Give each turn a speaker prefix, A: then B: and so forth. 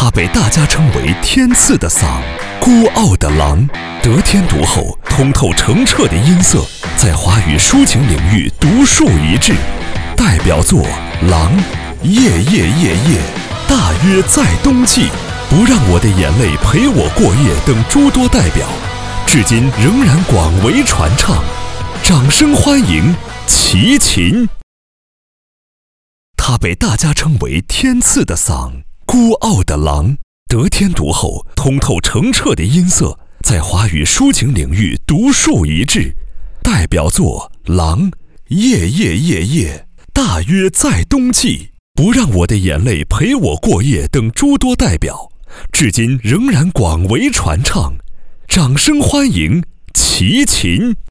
A: 他被大家称为天赐的嗓，孤傲的狼，得天独厚，通透澄澈的音色，在华语抒情领域独树一帜。代表作《狼》《夜夜夜夜》《大约在冬季》《不让我的眼泪陪我过夜》等诸多代表，至今仍然广为传唱。掌声欢迎齐秦。他被大家称为天赐的嗓，孤傲的狼，得天独厚，通透澄澈的音色，在华语抒情领域独树一帜。代表作《狼》《夜夜夜夜》《大约在冬季》《不让我的眼泪陪我过夜》等诸多代表，至今仍然广为传唱。掌声欢迎齐秦。